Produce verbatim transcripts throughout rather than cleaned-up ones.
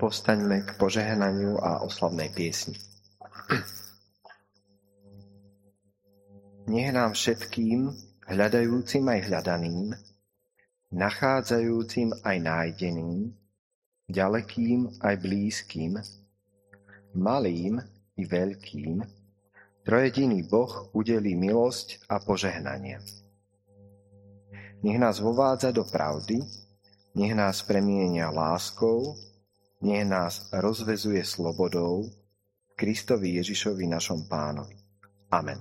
postaňme k požehnaniu a oslavnej piesni. Nech nám všetkým, hľadajúcim aj hľadaným, nachádzajúcim aj nájdeným, ďalekým aj blízkym, malým i veľkým, trojediný Boh udelí milosť a požehnanie. Nech nás vovádza do pravdy, nech nás premienia láskou, nech nás rozvezuje slobodou, Kristovi Ježišovi našom Pánovi. Amen.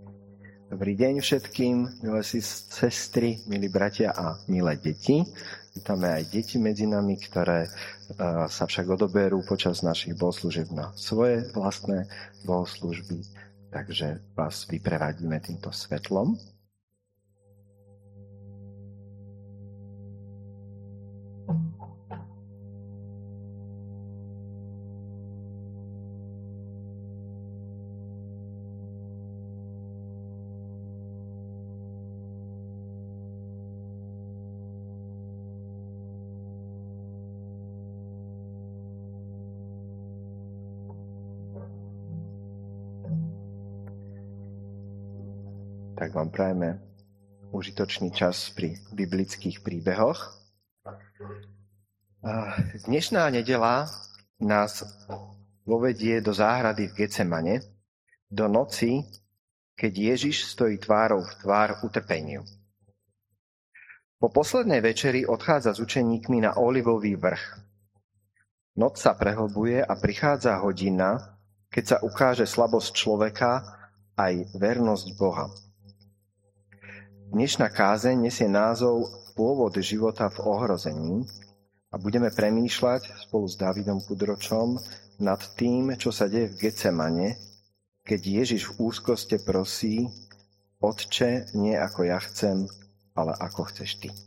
Dobrý deň všetkým, milé sestry, milí bratia a milé deti. Vítame aj deti medzi nami, ktoré uh, sa však odoberú počas našich bohoslúžieb na svoje vlastné bohoslúžby. Takže vás vyprevadíme týmto svetlom. Tak vám prajeme užitočný čas pri biblických príbehoch. Dnešná nedeľa nás vovedie do záhrady v Getsemane, do noci, keď Ježiš stojí tvárou v tvár utrpeniu. Po poslednej večeri odchádza s učeníkmi na Olivový vrch. Noc sa prehlbuje a prichádza hodina, keď sa ukáže slabosť človeka aj vernosť Boha. Dnešná kázeň nesie názov Pôvod života v ohrození a budeme premýšľať spolu s Dávidom Kudročom nad tým, čo sa deje v Getsemane, keď Ježiš v úzkoste prosí: Otče, nie ako ja chcem, ale ako chceš ty.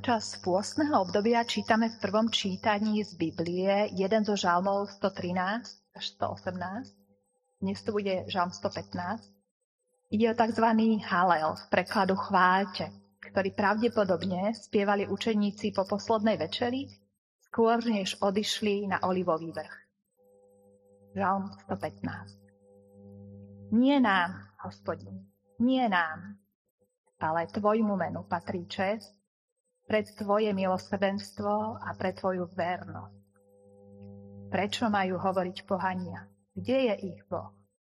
Počas pôstneho obdobia čítame v prvom čítaní z Biblie jeden zo žalmov stotrinásť až stoosemnásť. Dnes to bude žalm stopätnásť. Ide o tzv. Halel, v prekladu chváľte, ktorý pravdepodobne spievali učeníci po poslednej večeri, skôr než odišli na Olivový vrch. Žalm stopätnásť. Nie nám, Hospodin, nie nám, ale tvojmu menu patrí česť, pred tvoje milosrdenstvo a pre tvoju vernosť. Prečo majú hovoriť pohania? Kde je ich Boh?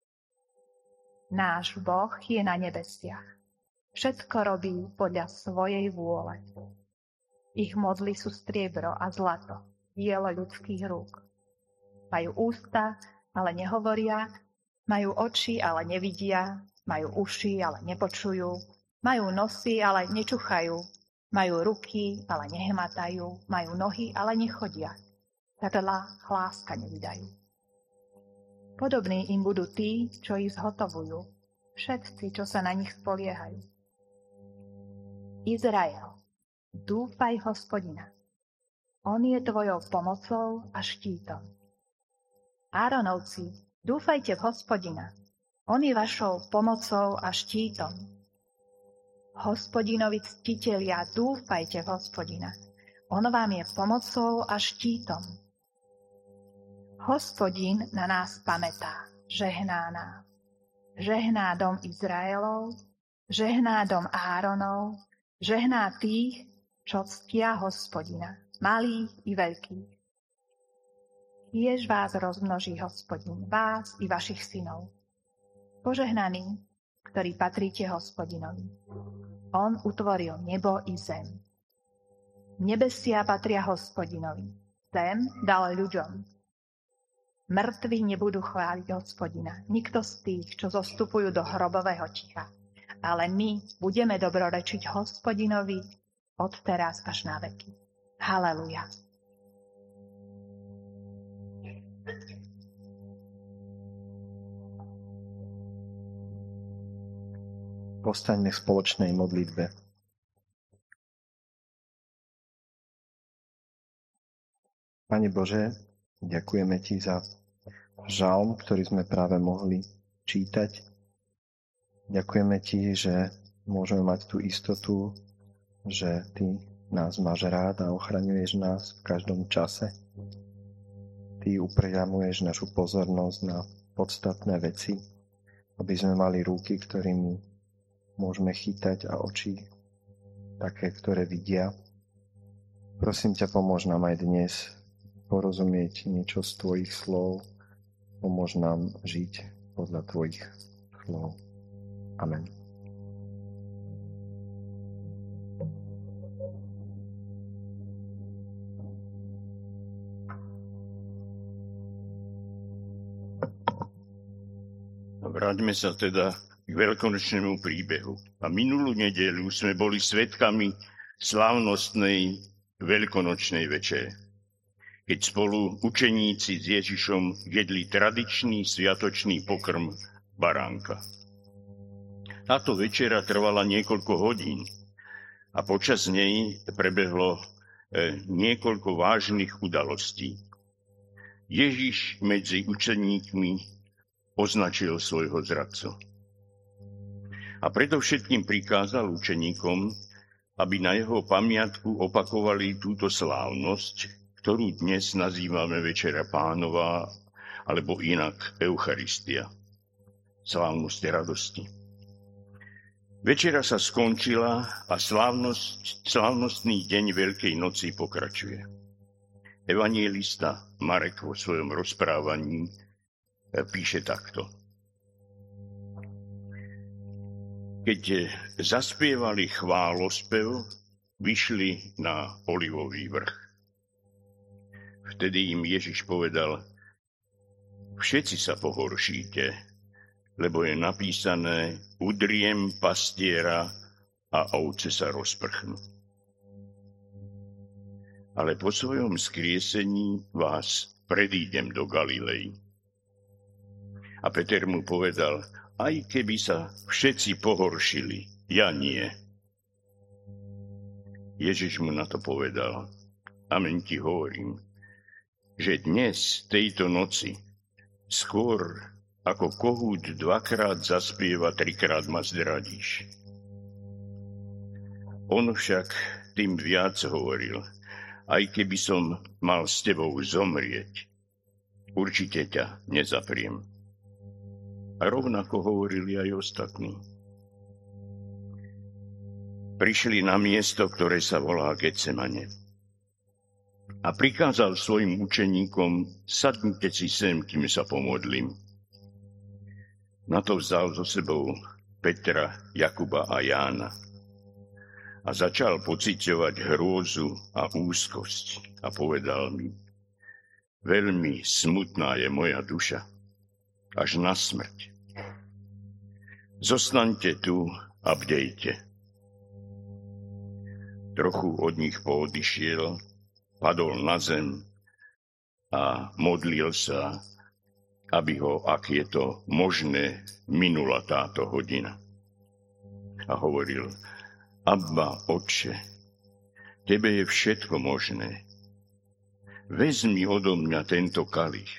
Náš Boh je na nebesiach. Všetko robí podľa svojej vôle. Ich modly sú striebro a zlato, dielo ľudských rúk. Majú ústa, ale nehovoria, majú oči, ale nevidia, majú uši, ale nepočujú, majú nosy, ale nečuchajú, majú ruky, ale nehmatajú, majú nohy, ale nechodia. Veľa hláska nevydajú. Podobní im budú tí, čo ich zhotovujú, všetci, čo sa na nich spoliehajú. Izrael, dúfaj Hospodina. On je tvojou pomocou a štítom. Áronovci, dúfajte v Hospodina. On je vašou pomocou a štítom. Hospodinovi ctitelia, dúfajte v Hospodina. On vám je pomocou a štítom. Hospodin na nás pamätá, žehná nám. Žehná dom Izraelov, žehná dom Áronov, žehná tých, čo ctia Hospodina, malých i veľkých. Kiež vás rozmnoží Hospodin, vás i vašich synov. Požehnaní, ktorí patríte Hospodinovi. On utvoril nebo i zem. Nebesia patria Hospodinovi. Zem dal ľuďom. Mŕtvi nebudú chváliť Hospodina. Nikto z tých, čo zostupujú do hrobového ticha. Ale my budeme dobrorečiť Hospodinovi od teraz až na veky. Haleluja. Povstaňme v spoločnej modlitbe. Pane Bože, ďakujeme Ti za žalm, ktorý sme práve mohli čítať. Ďakujeme Ti, že môžeme mať tú istotu, že Ty nás máš rád a ochraňuješ nás v každom čase. Ty upriamuješ našu pozornosť na podstatné veci, aby sme mali ruky, ktorými môžeme chytať a oči také, ktoré vidia. Prosím ťa, pomôž nám aj dnes porozumieť niečo z Tvojich slov. Pomôž nám žiť podľa Tvojich slov. Amen. Vráťme sa teda k veľkonočnému príbehu. A minulú nedeľu sme boli svedkami slávnostnej veľkonočnej večere, keď spolu učeníci s Ježišom jedli tradičný sviatočný pokrm baránka. Táto večera trvala niekoľko hodín a počas nej prebehlo niekoľko vážnych udalostí. Ježiš medzi učeníkmi označil svojho zradcu. A predovšetkým prikázal učeníkom, aby na jeho pamiatku opakovali túto slávnosť, ktorú dnes nazývame Večera Pánova, alebo inak Eucharistia. Slávnosť radosti. Večera sa skončila a slávnosť, slávnostný deň Veľkej noci pokračuje. Evanjelista Marek vo svojom rozprávaní píše takto. Keď zaspievali chválospev, vyšli na Olivový vrch. Vtedy im Ježiš povedal, všetci sa pohoršíte, lebo je napísané, udriem pastiera a ovce sa rozprchnú. Ale po svojom skriesení vás predídem do Galilei. A Peter mu povedal, aj keby sa všetci pohoršili, ja nie. Ježiš mu na to povedal: Amen ti hovorím, že dnes, tejto noci, skôr ako kohút dvakrát zaspieva, trikrát ma zradíš. On však tým viac hovoril: aj keby som mal s tebou zomrieť, určite ťa nezapriem. A rovnako hovorili aj ostatní. Prišli na miesto, ktoré sa volá Getsemane. A prikázal svojim učeníkom: sadnite si sem, kým sa pomodlím. Na to vzal so sebou Petra, Jakuba a Jána. A začal pociťovať hrôzu a úzkosť a povedal mi: veľmi smutná je moja duša, až na smrť. Zostaňte tu a bdejte. Trochu od nich poodišiel, padol na zem a modlil sa, aby ho, ak je to možné, minula táto hodina. A hovoril: Abba, Otče, tebe je všetko možné. Vezmi odo mňa tento kalich.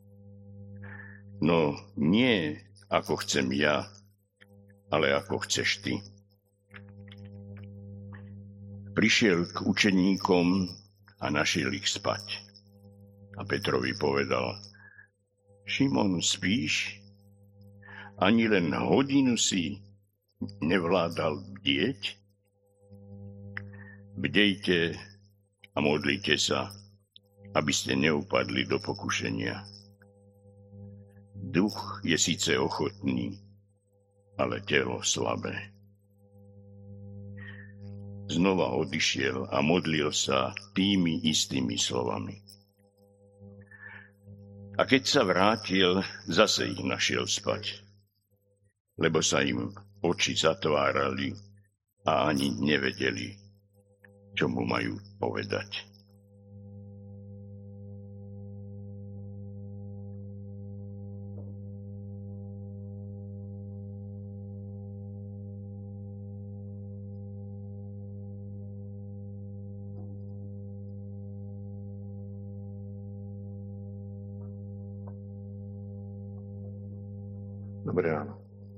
No nie ako chcem ja, ale ako chceš ty. Prišiel k učeníkom a našiel ich spať. A Petrovi povedal: Šimon, spíš? Ani len hodinu si nevládal bdieť? Bdejte a modlite sa, aby ste neupadli do pokušenia. Duch je síce ochotný, ale telo slabé. Znova odišiel a modlil sa tými istými slovami. A keď sa vrátil, zase ich našiel spať, lebo sa im oči zatvárali a ani nevedeli, čo mu majú povedať. Dobré ráno.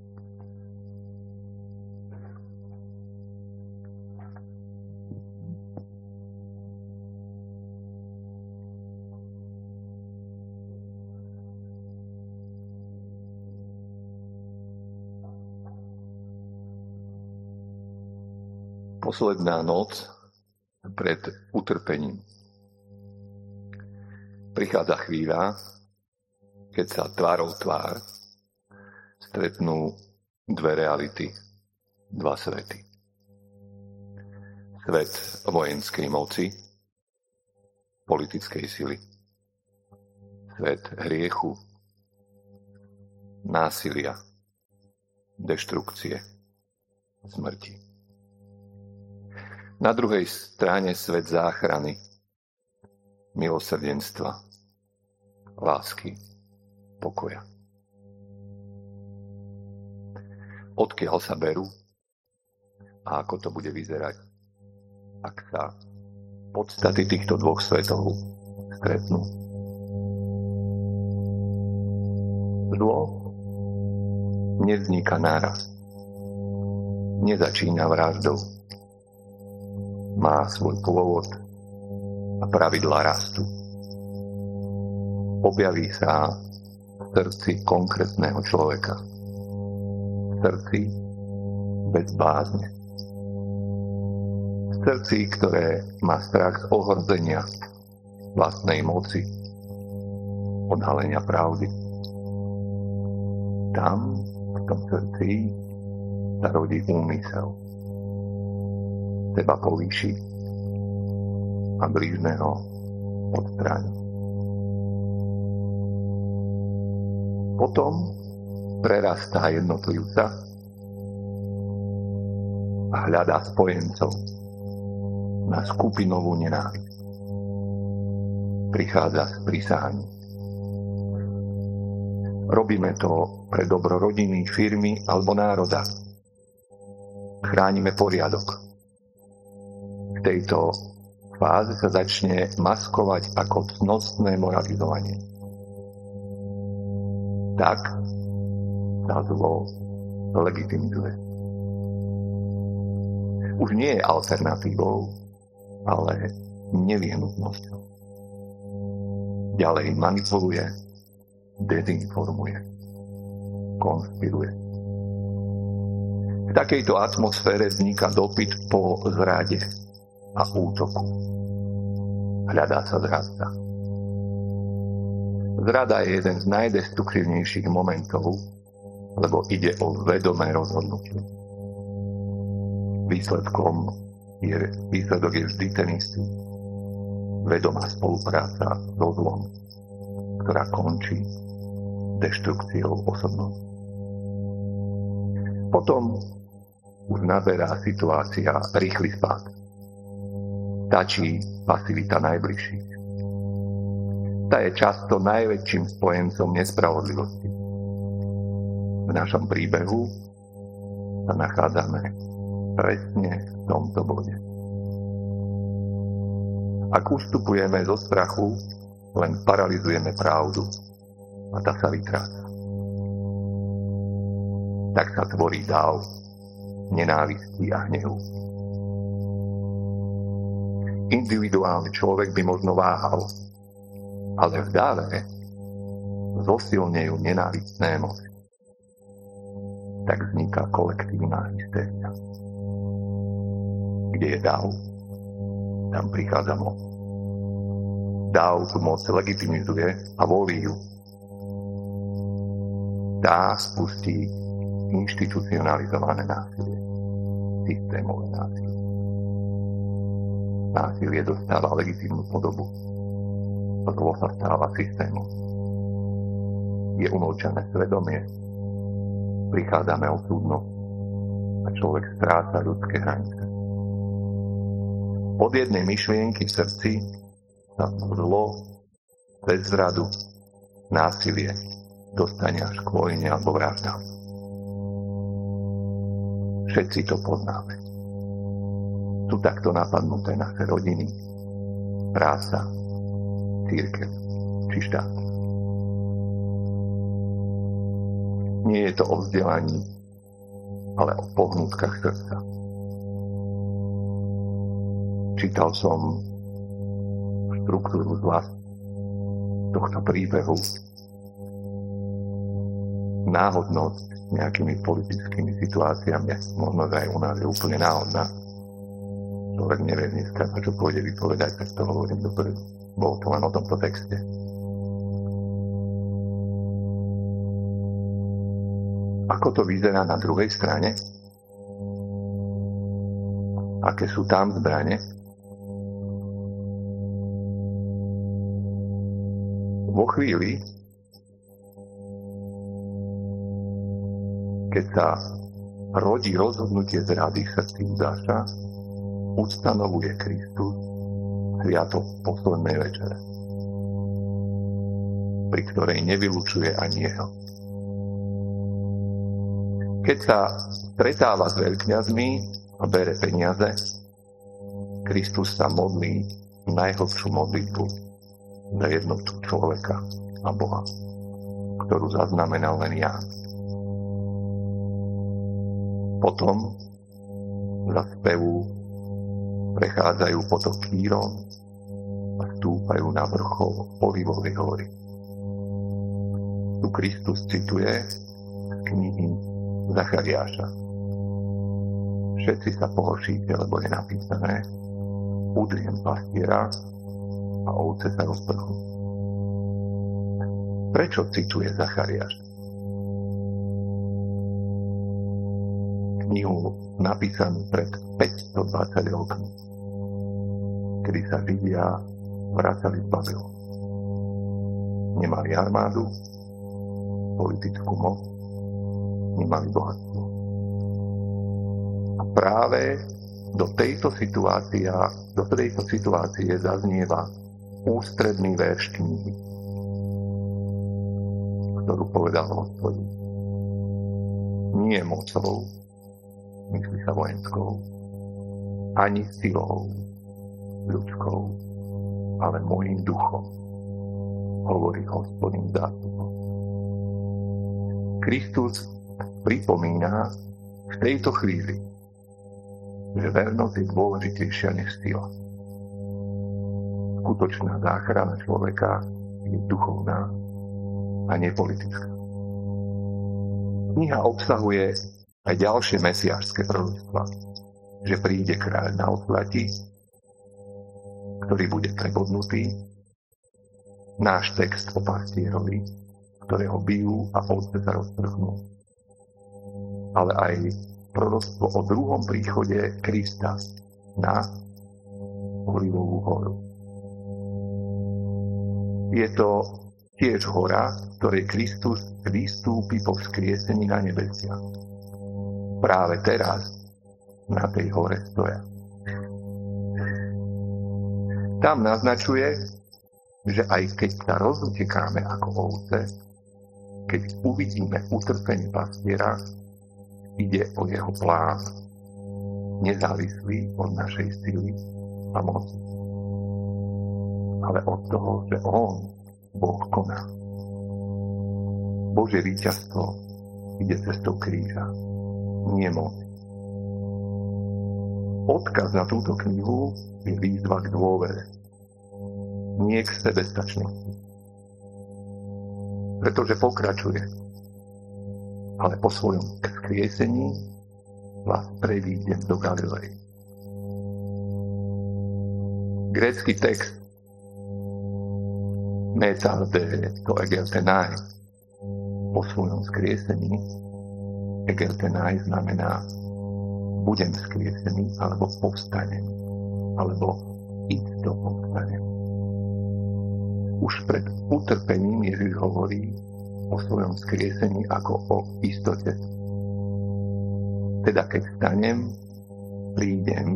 Posledná noc pred utrpením. Prichádza chvíľa, keď sa tvárou tvár stretnú dve reality, dva svety. Svet vojenskej moci, politickej sily. Svet hriechu, násilia, deštrukcie, smrti. Na druhej strane svet záchrany, milosrdenstva, lásky, pokoja. Odkiaľ sa berú a ako to bude vyzerať, ak sa podstaty týchto dvoch svetov stretnú. Zlo nevzniká naraz. Nezačína vraždou. Má svoj pôvod a pravidlá rastu. Objaví sa v srdci konkrétneho človeka. V srdci bez bázne. V srdci, ktoré má strach z ohrozenia vlastnej moci, odhalenia pravdy. Tam, v tom srdci, sa rodí úmysel. Seba povýši a blížneho odstráni. Potom prerastá jednotlivca a hľadá spojencov na skupinovú nenávisť. Prichádza s prísahami. Robíme to pre dobro rodiny, firmy alebo národa. Chránime poriadok. tejto fáze sa začne maskovať ako cnostné moralizovanie. Tak sa zlo legitimizuje. Už nie je alternatívou, ale nevyhnutnosťou. Ďalej manipuluje, dezinformuje, konšpiruje. V takejto atmosfére vzniká dopyt po zrade a útoku. Hľadá sa zradca. Zrada je jeden z najdestruktívnejších momentov, lebo ide o vedomé rozhodnutie. Výsledkom je, výsledok je vždy ten istý. Vedomá spolupráca so zlom, ktorá končí deštrukciou osobnosti. Potom už naberá situácia rýchly spád. Stačí pasivita najbližších. Tá je často najväčším spojencom nespravodlivosti. V našom príbehu sa nachádzame presne v tomto bode. Ak ustupujeme zo strachu, len paralizujeme pravdu a tá sa vytráca. Tak sa tvorí dáv nenávisti a hnevu. Individuálny človek by možno váhal, ale v dáve zosilnejú nenávistné emócie. Tak vzniká kolektívna hystéria. Kde je dáv, tam prichádza moc. Dáv tú moc legitimizuje a volí ju. Tá spustí inštitucionalizované násilie. Systémové násilie. Násilie dostáva legitímnu podobu. Zlo sa stáva systémom. Je umlčané svedomie. Prichádzame o súdnosť a človek stráca ľudské hranice. Od jednej myšlienky v srdci sa zlo, bezradu, násilie dostane až k vojne alebo vraždám. Všetci to poznáme. Sú takto napadnuté naše rodiny, práca, cirkev či štát. Nie je to o vzdelaní, ale o pohnutkách srdca. Čítal som štruktúru zla tohto príbehu. Náhodnosť nejakými politickými situáciami, možno aj u nás je úplne náhodná. Človek nevie dneska, na čo pôjde vypovedať, tak to hovorím dopredu. Bolo to len o tomto texte. Ako to vyzerá na druhej strane? Aké sú tam zbrane? Vo chvíli, keď sa rodí rozhodnutie zrady v srdci Judáša, ustanovuje Kristus sviatok poslednej večere, pri ktorej nevylučuje ani jeho. Keď sa stretáva s veľkňazmi a bere peniaze, Kristus sa modlí najhlbšiu modlitbu za jednotu človeka a Boha, ktorú zaznamenal len Ján. Potom za spevu prechádzajú potok Kýron a stúpajú na vrchol Olivovej hory. Tu Kristus cituje z knihy Zachariáša. Všetci sa pohoršíte, lebo je napísané: udriem pastiera a ovce sa rozprchú. Prečo cituje Zachariáš? Knihu napísanú pred päťstodvadsať rokmi, kedy sa Židia vracali z Babylonu. Nemali armádu, politickú moc, nemali bohatstvo. A práve do tejto situácie, do tejto situácie zaznieva ústredný verš knihy, ktorú povedal Hospodin. Nie mocou, myslí sa vojenskou, ani silou, ľudskou, ale mojím duchom, hovorí Hospodin zástupov. Kristus pripomína v tejto chvíli, že vernosť je dôležitejšia než sila. Skutočná záchrana človeka je duchovná a nepolitická. Kniha obsahuje aj ďalšie mesiášske proroctvá, že príde kráľ na odplati, ktorý bude prebodnutý, náš text o pastierovi, ktorého bijú a ovce sa roztrhnú, ale aj proroctvo o druhom príchode Krista na Olivovú horu. Je to tiež hora, z ktorej Kristus vystúpi po vzkriesení na nebesia. Práve teraz na tej hore stoja. Tam naznačuje, že aj keď sa rozutekáme ako ovce, keď uvidíme utrpenie pastiera, ide o jeho plán, nezávislý od našej sily a moci, ale od toho, že on, Boh, koná. Božie víťazstvo ide cestou kríža, nie moc. Odkaz na túto knihu je výzva k dôvere, nie k sebestačnosti. Pretože pokračuje, ale po svojom vzkriesení vás prevídem do Galilei. Grécky text metarde to egeltenai po svojom vzkriesení, egeltenai znamená budem vzkriesený, alebo povstanem, alebo ísť do povstania. Už pred utrpením Ježiš hovorí o svojom vzkriesení ako o istote. Teda keď stanem, prídem,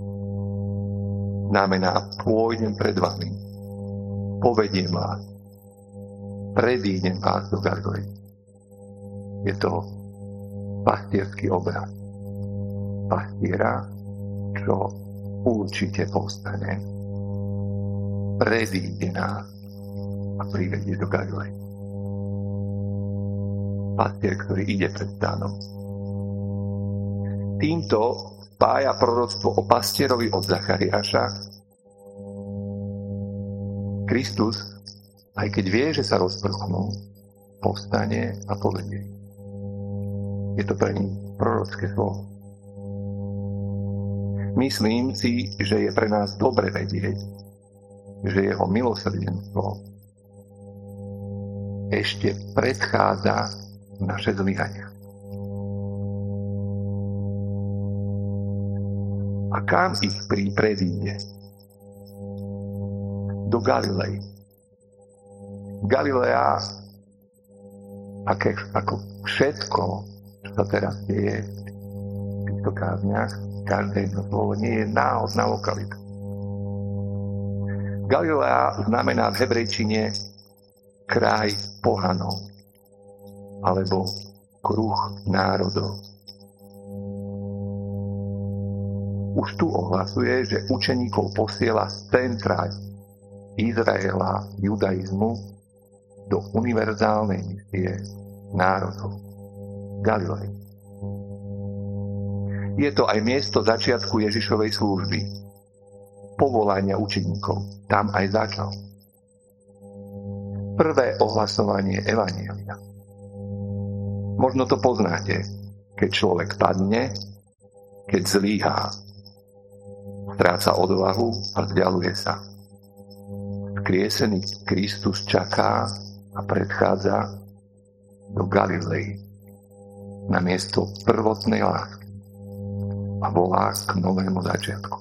znamená pôjdem pred vami, povediem vás, predídem vás do Galilei. Je to pastierský obraz. Pastiera, čo určite povstane, predíde nás a privedie do Galilei. Pastier, ktorý ide pred stánom. Týmto spája proroctvo o pastierovi od Zachariáša. Kristus, aj keď vie, že sa rozprchnú, povstane a povedie. Je to pre ním prorocké slovo. Myslím si, že je pre nás dobre vedieť, že jeho milosrdenstvo ešte predchádza naše zlyhania. A kam ich pri predíde? Do Galilei. Galilea, aké, ako všetko, čo sa teraz deje v týchto kázniach, každé jedno slovo nie je náhodná lokalita. Galilea znamená v hebrejčine kraj pohanov alebo kruh národov. Už tu ohlasuje, že učeníkov posiela z centra Izraela, judaizmu do univerzálnej misie národov. Galilei. Je to aj miesto začiatku Ježišovej služby, povolania učeníkov. Tam aj začal. Prvé ohlasovanie evanjelia. Možno to poznáte, keď človek padne, keď zlíhá, stráca odvahu a vzdialuje sa. Vzkriesený Kristus čaká a predchádza do Galilei na miesto prvotnej lásky a volá k novému začiatku.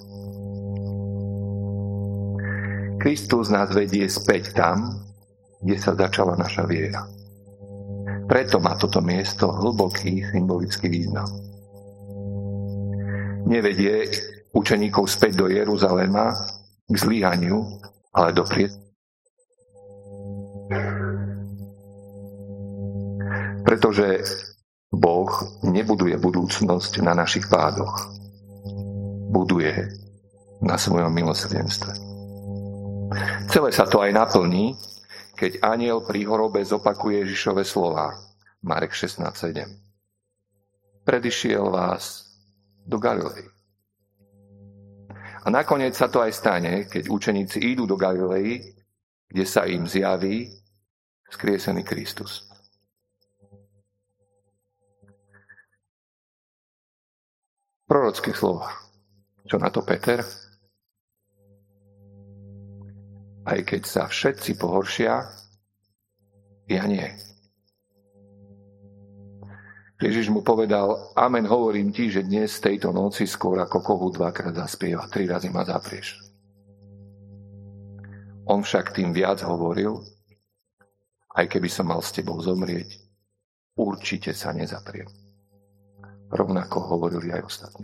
Kristus nás vedie späť tam, kde sa začala naša viera. Preto má toto miesto hlboký symbolický význam. Nevedie učeníkov späť do Jeruzalema k zlyhaniu, ale do pried. Pretože Boh nebuduje budúcnosť na našich pádoch. Buduje na svojom milosrdenstve. Celé sa to aj naplní, keď anjel pri hrobe zopakuje Ježišove slová. Marek šestnásť sedem. Predišiel vás do Galilei. A nakoniec sa to aj stane, keď učeníci idú do Galilei, kde sa im zjaví vzkriesený Kristus. Prorocké slova. Čo na to Peter? Aj keď sa všetci pohoršia, ja nie. Ježiš mu povedal, amen, hovorím ti, že dnes tejto noci skôr ako kohu dvakrát zaspieva, tri razy ma zaprieš. On však tým viac hovoril, aj keby som mal s tebou zomrieť, určite sa nezapriem. Rovnako hovorili aj ostatní.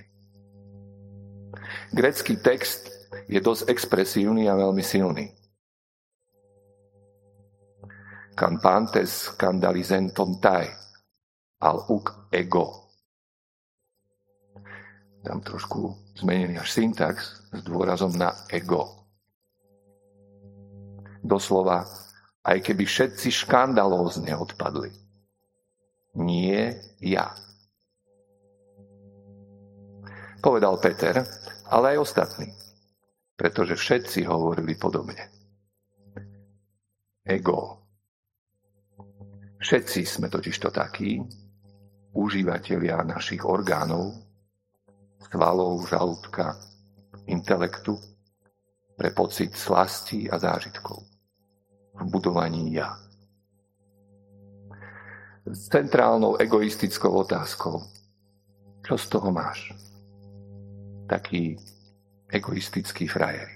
Grécky text je dosť expresívny a veľmi silný. Campantes scandalizenton tai, al uk ego. Tam trošku zmenený až syntax s dôrazom na ego. Doslova, aj keby všetci škandalózne odpadli. Nie ja. Povedal Peter, ale aj ostatní, pretože všetci hovorili podobne. Ego. Všetci sme totižto takí, užívatelia našich orgánov, svalov, žalúdka, intelektu, pre pocit slasti a zážitkov v budovaní ja. S centrálnou egoistickou otázkou. Čo z toho máš? Taký egoistický frajer.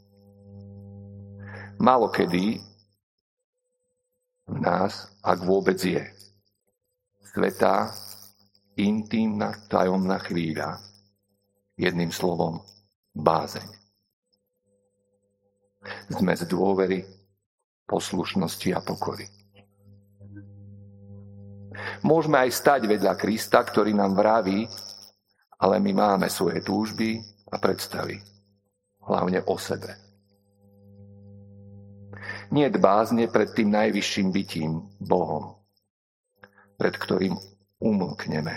Málokedy v nás, ak vôbec je, svätá, intímna, tajomná chvíľa, jedným slovom bázeň. Zmes dôvery, poslušnosti a pokory. Môžeme aj stať vedľa Krista, ktorý nám vraví, ale my máme svoje túžby a predstavy, hlavne o sebe. Nie bázne pred tým najvyšším bytím, Bohom, pred ktorým umlkneme.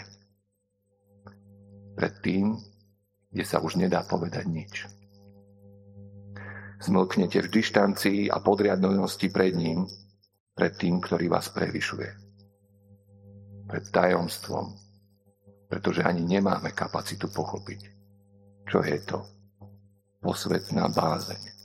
Pred tým, kde sa už nedá povedať nič. Zmlknete v dištancii a podriadnosti pred ním, pred tým, ktorý vás prevyšuje. Pred tajomstvom, pretože ani nemáme kapacitu pochopiť, čo je to posvätná bázeň.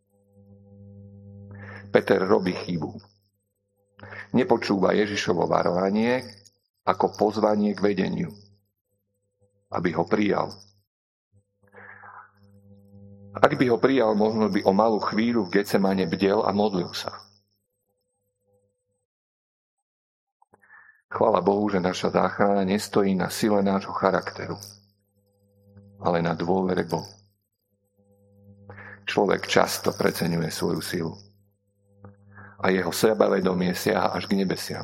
Peter robí chybu. Nepočúva Ježišovo varovanie ako pozvanie k vedeniu, aby ho prijal. Ak by ho prijal, možno by o malú chvíľu v Getsemane bdel a modlil sa. Chvála Bohu, že naša záchrana nestojí na sile nášho charakteru, ale na dôvere Bohu. Človek často preceňuje svoju silu a jeho sebavedomie siaha až k nebesiam.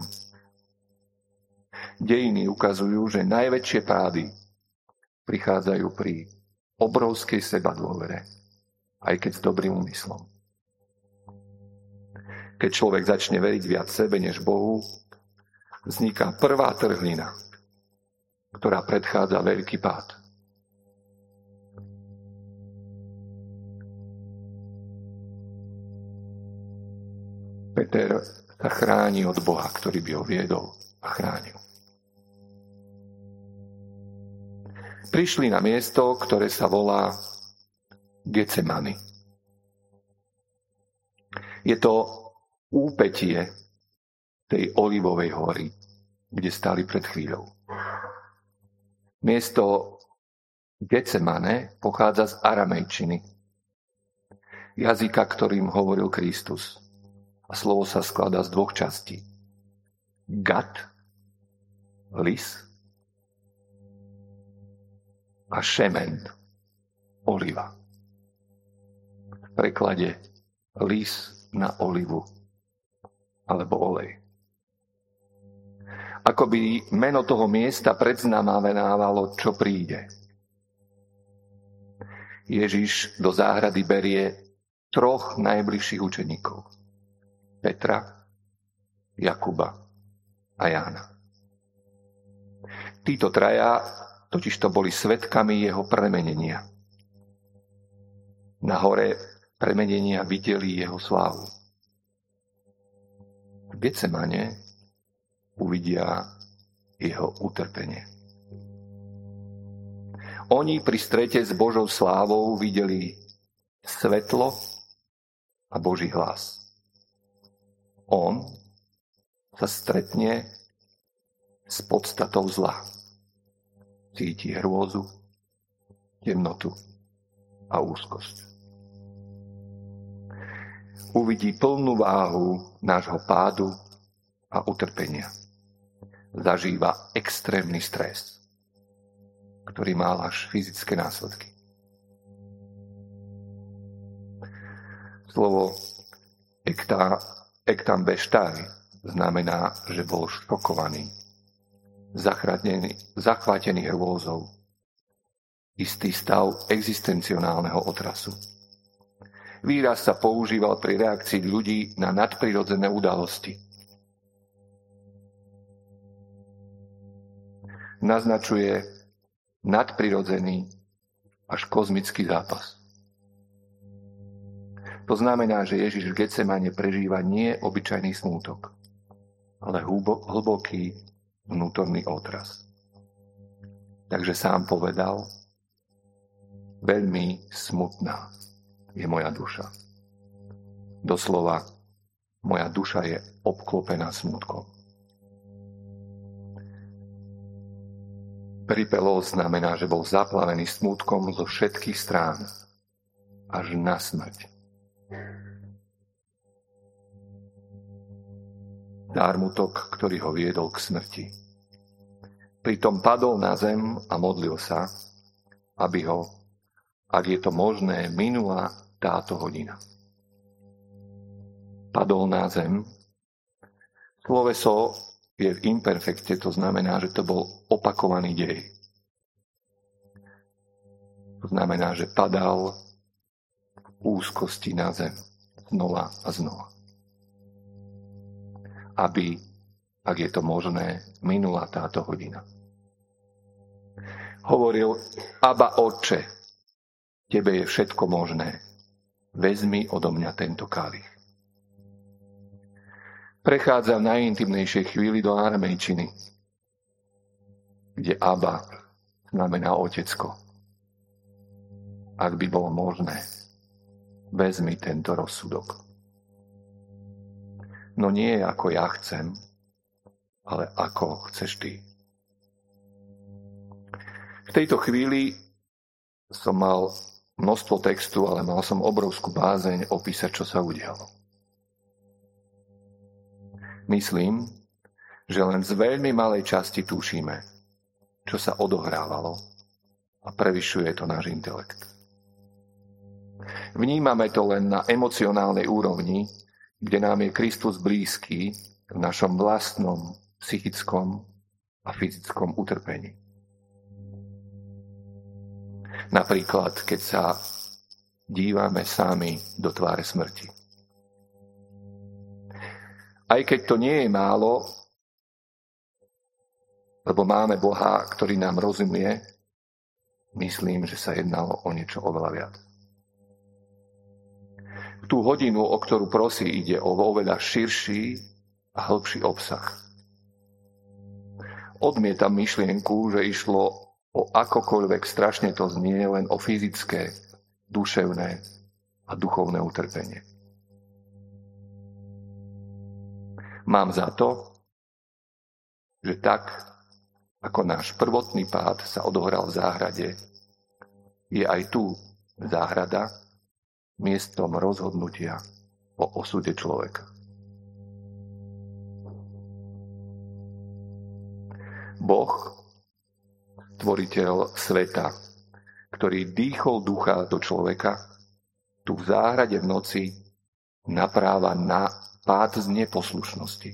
Dejiny ukazujú, že najväčšie pády prichádzajú pri obrovskej sebadôvere, aj keď s dobrým úmyslom. Keď človek začne veriť viac sebe než Bohu, vzniká prvá trhlina, ktorá predchádza veľký pád. Peter sa chráni od Boha, ktorý by ho viedol a chránil. Prišli na miesto, ktoré sa volá Getsemany. Je to úpätie tej Olivovej hory, kde stáli pred chvíľou. Miesto Getsemane pochádza z aramejčiny, jazyka, ktorým hovoril Kristus. A slovo sa skladá z dvoch častí. Gat, lis, a šemen, oliva. V preklade lis na olivu, alebo olej. Ako by meno toho miesta predznamenávalo, čo príde. Ježiš do záhrady berie troch najbližších učeníkov. Petra, Jakuba a Jána. Títo traja totižto boli svedkami jeho premenenia. Na hore premenenia videli jeho slávu. V Getsemane uvidia jeho utrpenie. Oni pri strete s Božou slávou videli svetlo a Boží hlas. On sa stretne s podstatou zla. Cíti hrôzu, temnotu a úzkosť. Uvidí plnú váhu nášho pádu a utrpenia. Zažíva extrémny stres, ktorý má až fyzické následky. Slovo ektá, ektam beštári znamená, že bol šokovaný, zachvátený hrôzou, istý stav existencionálneho otrasu. Výraz sa používal pri reakcii ľudí na nadprirodzené udalosti. Naznačuje nadprirodzený až kozmický zápas. To znamená, že Ježiš v Getsemane prežíva nie obyčajný smútok, ale hlboký vnútorný otras. Takže sám povedal, veľmi smutná je moja duša. Doslova, moja duša je obklopená smútkom. Pripelos znamená, že bol zaplavený smútkom zo všetkých strán, až na smrť. Zármutok, ktorý ho viedol k smrti. Pritom padol na zem a modlil sa, aby ho, ak je to možné, minula táto hodina. Padol na zem. Sloveso je v imperfekte, to znamená, že to bol opakovaný dej. To znamená, že padal v úzkosti na zem znova a znova. Aby, ak je to možné, minula táto hodina. Hovoril, Abba, Otče, tebe je všetko možné. Vezmi odo mňa tento kalich. Prechádza v najintimnejšej chvíli do aramejčiny, kde Abba znamená otecko. Ak by bolo možné, vezmi tento rozsudok. No nie ako ja chcem, ale ako chceš ty. V tejto chvíli som mal množstvo textu, ale mal som obrovskú bázeň opísať, čo sa udialo. Myslím, že len z veľmi malej časti tušíme, čo sa odohrávalo a prevyšuje to náš intelekt. Vnímame to len na emocionálnej úrovni, kde nám je Kristus blízky v našom vlastnom psychickom a fyzickom utrpení. Napríklad, keď sa dívame sami do tváre smrti. Aj keď to nie je málo, lebo máme Boha, ktorý nám rozumie, myslím, že sa jednalo o niečo oveľa viac. V tú hodinu, o ktorú prosí, ide o oveľa širší a hĺbší obsah. Odmietam myšlienku, že išlo o akokoľvek strašne to znie, len o fyzické, duševné a duchovné utrpenie. Mám za to, že tak, ako náš prvotný pád sa odohral v záhrade, je aj tu záhrada miestom rozhodnutia o osude človeka. Boh, stvoriteľ sveta, ktorý dýchol ducha do človeka, tu v záhrade v noci napráva na pád z neposlušnosti.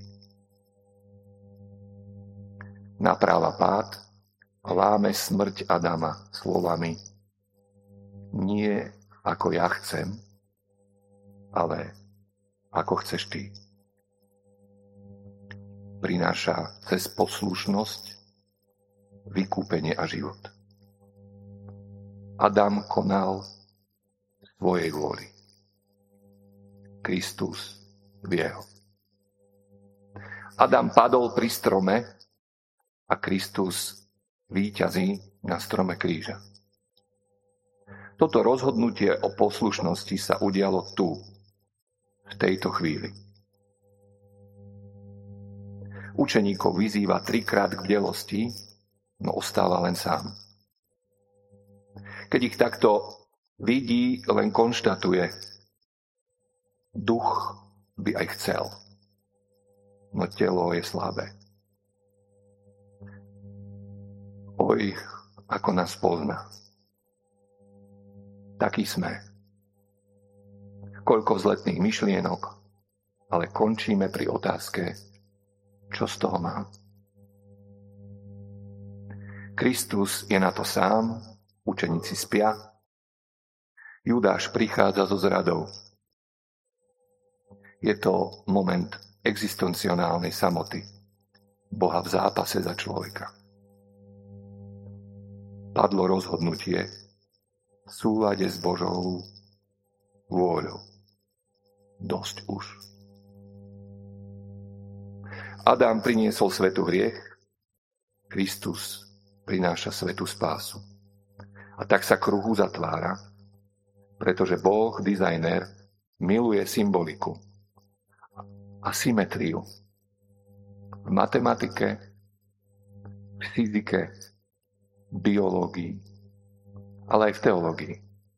Napráva pád a láme smrť Adama slovami: Nie ako ja chcem, ale ako chceš ty. Prináša cez poslušnosť vykúpenie a život. Adam konal svojej vôli. Kristus v jeho. Adam padol pri strome a Kristus víťazí na strome kríža. Toto rozhodnutie o poslušnosti sa udialo tu, v tejto chvíli. Učeníkov vyzýva trikrát k bdelosti, no ostáva len sám. Keď ich takto vidí, len konštatuje, duch by aj chcel, no telo je slabé. Oj, ako nás pozná. Takí sme. Koľko vzletných myšlienok, ale končíme pri otázke, čo z toho mám. Kristus je na to sám, učeníci spia, Judáš prichádza so zradou. Je to moment existencionálnej samoty, Boha v zápase za človeka. Padlo rozhodnutie v súlade s Božou vôľou. Dosť už. Adam priniesol svetu hriech, Kristus prináša svetu spásu. A tak sa kruh uzatvára, pretože Boh, dizajner, miluje symboliku a symetriu v matematike, v fyzike, biológii, ale aj v teológii.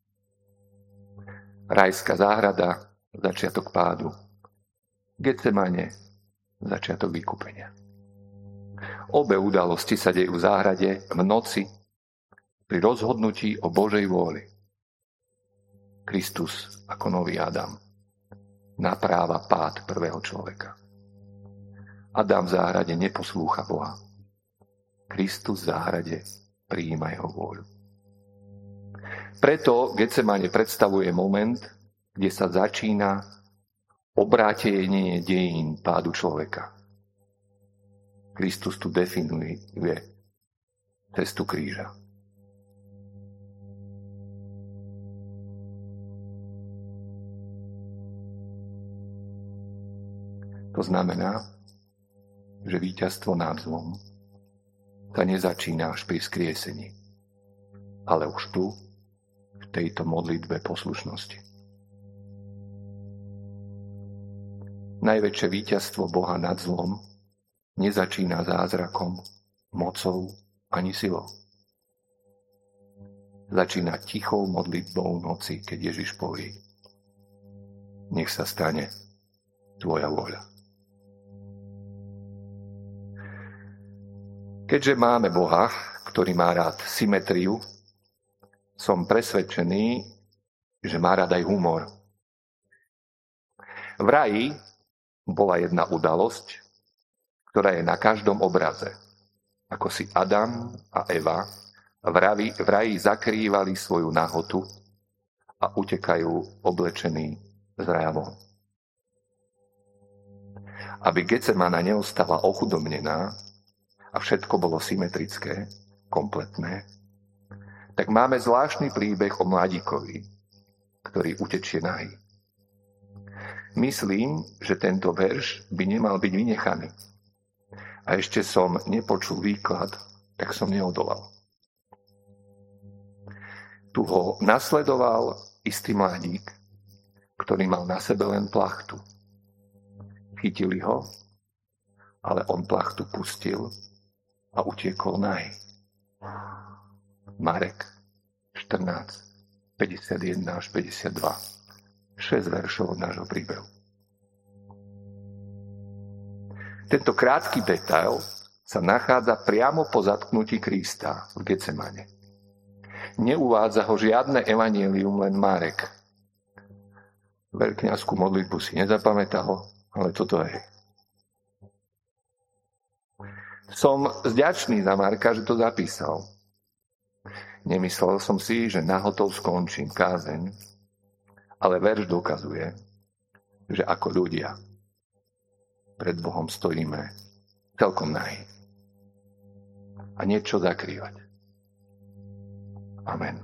Rajská záhrada, začiatok pádu. Getsemane, začiatok vykúpenia. Obe udalosti sa dejú v záhrade v noci pri rozhodnutí o Božej vôli. Kristus ako nový Adam napráva pád prvého človeka. Adam v záhrade neposlúcha Boha. Kristus v záhrade prijíma jeho vôľu. Preto Getsemane predstavuje moment, kde sa začína obrátenie dejín pádu človeka. Kristus tu definuje cestu kríža. To znamená, že víťazstvo nad zlom sa nezačína až pri skriesení, ale už tu, v tejto modlitbe poslušnosti. Najväčšie víťazstvo Boha nad zlom nezačína zázrakom, mocou ani silou. Začína tichou modlitbou noci, keď Ježiš povie: nech sa stane tvoja vôľa. Keďže máme Boha, ktorý má rád symetriu, som presvedčený, že má rád aj humor. V raji bola jedna udalosť, ktorá je na každom obraze. Ako si Adam a Eva v raji, v raji zakrývali svoju nahotu a utekajú oblečení z raja von. Aby Getsemana neostala ochudobnená a všetko bolo symetrické, kompletné, tak máme zvláštny príbeh o mladíkovi, ktorý utečie nahý. Myslím, že tento verš by nemal byť vynechaný. A ešte som nepočul výklad, tak som neodolal. Tu ho nasledoval istý mladík, ktorý mal na sebe len plachtu. Chytili ho, ale on plachtu pustil a utiekol nahý. Marek štrnásť, päťdesiatjeden až päťdesiatdva. šesť veršov od nášho príbehu. Tento krátky detail sa nachádza priamo po zatknutí Krista v Getsemane. Neuvádza ho žiadne evanjelium, len Marek. Veľkňazskú modlitbu si nezapamätal, ale toto je. Som vďačný za Marka, že to zapísal. Nemyslel som si, že nahotov skončím kázeň, ale verš dokazuje, že ako ľudia pred Bohom stojíme celkom nahý. A niečo zakrývať. Amen.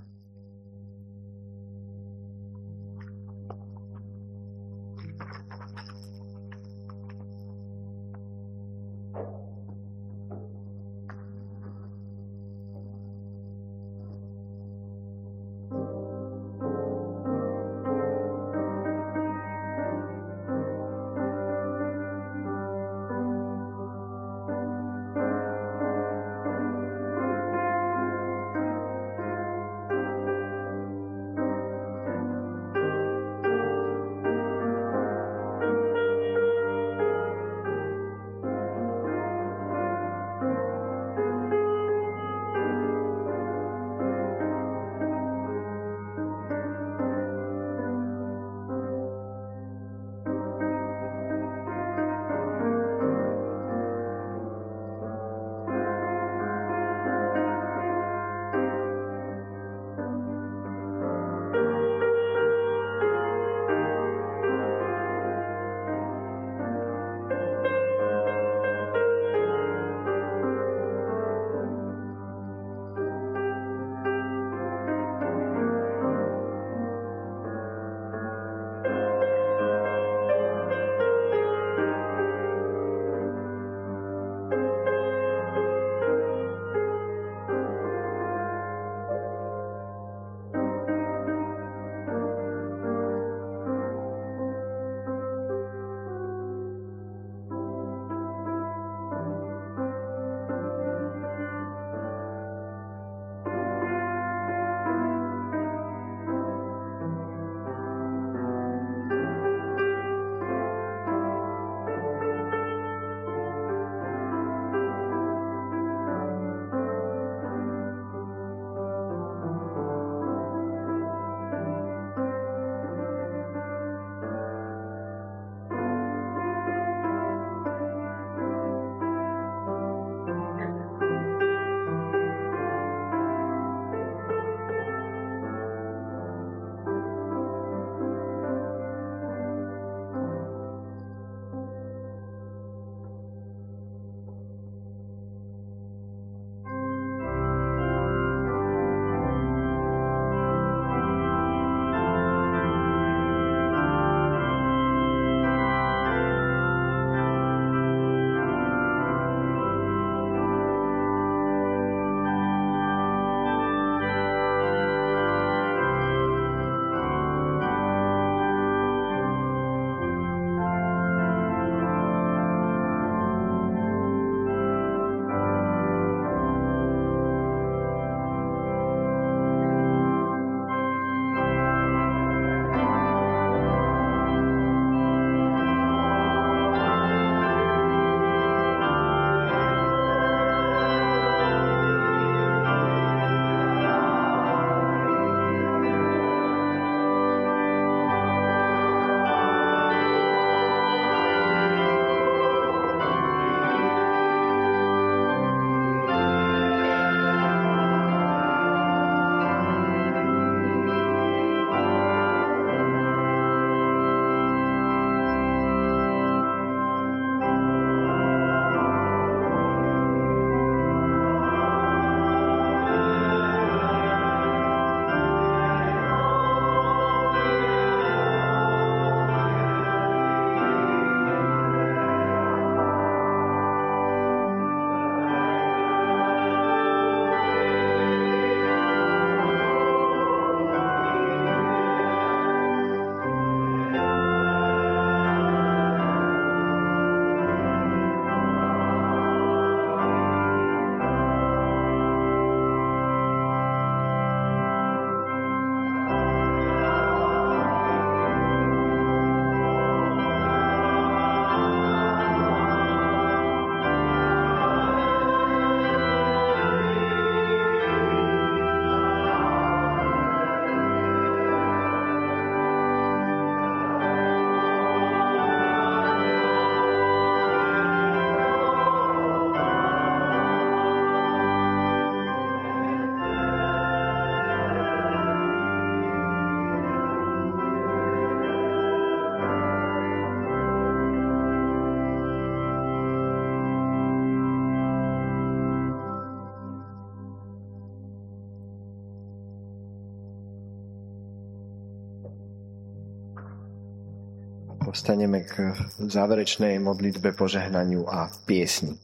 dostaneme k záverečnej modlitbe, požehnaniu a piesni.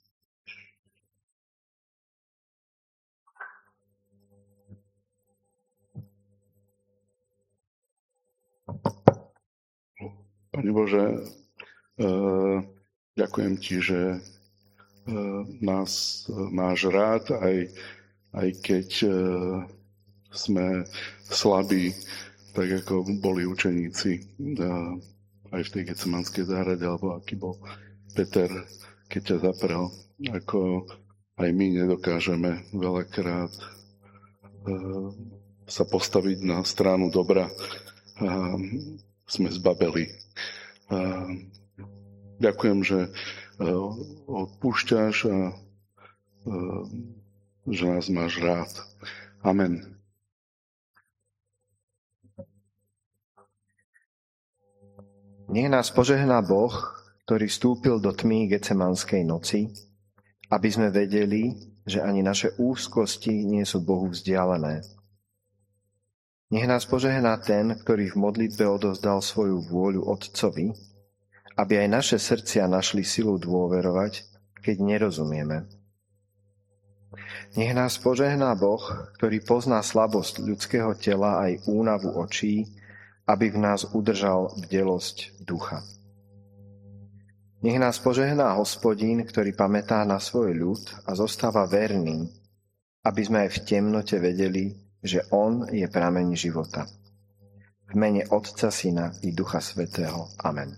Pane Bože, uh, ďakujem Ti, že uh, nás uh, máš rád, aj, aj keď uh, sme slabí, tak ako boli učeníci uh, aj v tej Getsemanskej záhrade, alebo aký bol Peter, keď ťa zaprel, ako aj my nedokážeme veľakrát uh, sa postaviť na stranu dobra. Uh, sme zbabeli. Uh, ďakujem, že uh, odpúšťaš a uh, že nás máš rád. Amen. Nech nás požehná Boh, ktorý vstúpil do tmy Getsemanskej noci, aby sme vedeli, že ani naše úzkosti nie sú Bohu vzdialené. Nech nás požehná ten, ktorý v modlitbe odovzdal svoju vôľu Otcovi, aby aj naše srdcia našli silu dôverovať, keď nerozumieme. Nech nás požehná Boh, ktorý pozná slabosť ľudského tela aj únavu očí, aby v nás udržal bdelosť ducha. Nech nás požehná Hospodín, ktorý pamätá na svoj ľud a zostáva verný, aby sme aj v temnote vedeli, že On je prameň života. V mene Otca, Syna i Ducha Svätého. Amen.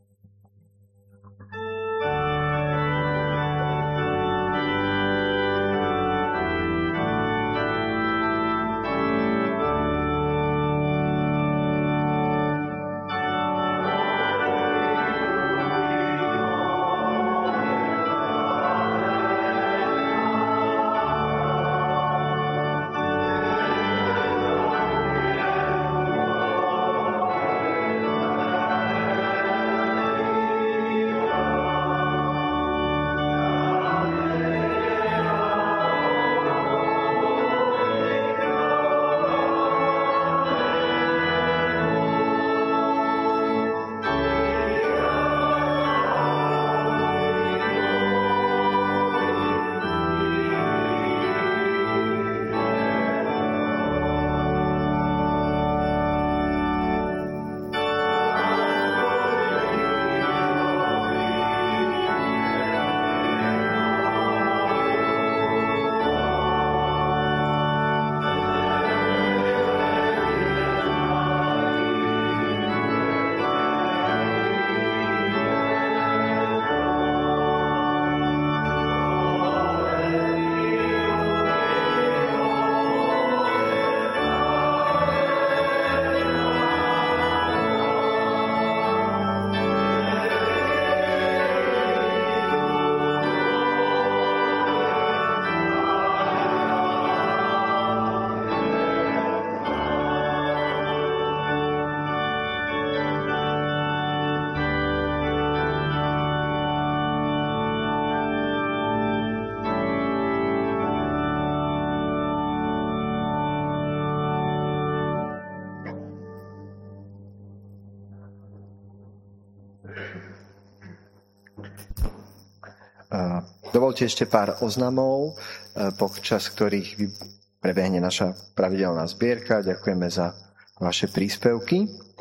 Dovolte ešte pár oznamov, počas ktorých prebehne naša pravidelná zbierka. Ďakujeme za vaše príspevky.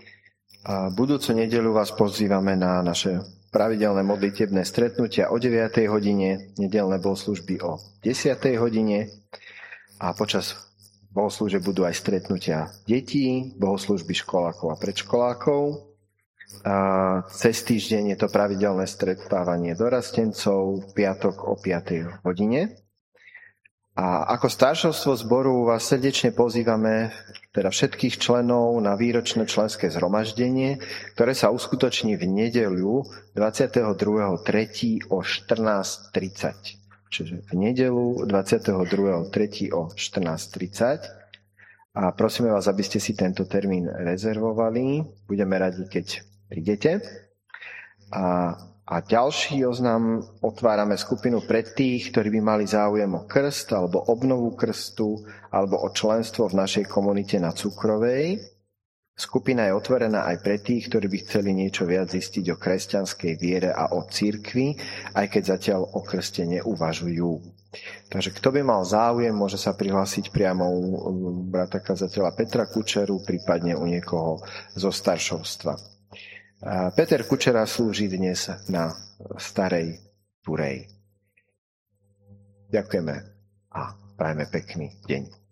Budúcu nedeľu vás pozývame na naše pravidelné modlitebné stretnutia o deviatej hodine, nedeľné bohoslužby o desiatej hodine a počas bohoslúžieb budú aj stretnutia detí, bohoslúžby školákov a predškolákov. A cez týždeň je to pravidelné stretávanie dorastencov v piatok o piatej hodine. A ako staršovstvo zboru vás srdečne pozývame, teda všetkých členov, na výročné členské zhromaždenie, ktoré sa uskutoční v nedeľu dvadsiateho druhého tretieho o štrnásť tridsať. Čiže v nedeľu dvadsiateho druhého tretieho o štrnásť tridsať. A prosíme vás, aby ste si tento termín rezervovali. Budeme radi, keď prídete. A, a ďalší oznam, otvárame skupinu pre tých, ktorí by mali záujem o krst, alebo obnovu krstu, alebo o členstvo v našej komunite na Cukrovej. Skupina je otvorená aj pre tých, ktorí by chceli niečo viac zistiť o kresťanskej viere a o cirkvi, aj keď zatiaľ o krste neuvažujú. Takže kto by mal záujem, môže sa prihlásiť priamo u brata kazateľa Petra Kučeru, prípadne u niekoho zo staršovstva. Peter Kučera slúži dnes na Starej Turej. Ďakujeme a prajeme pekný deň.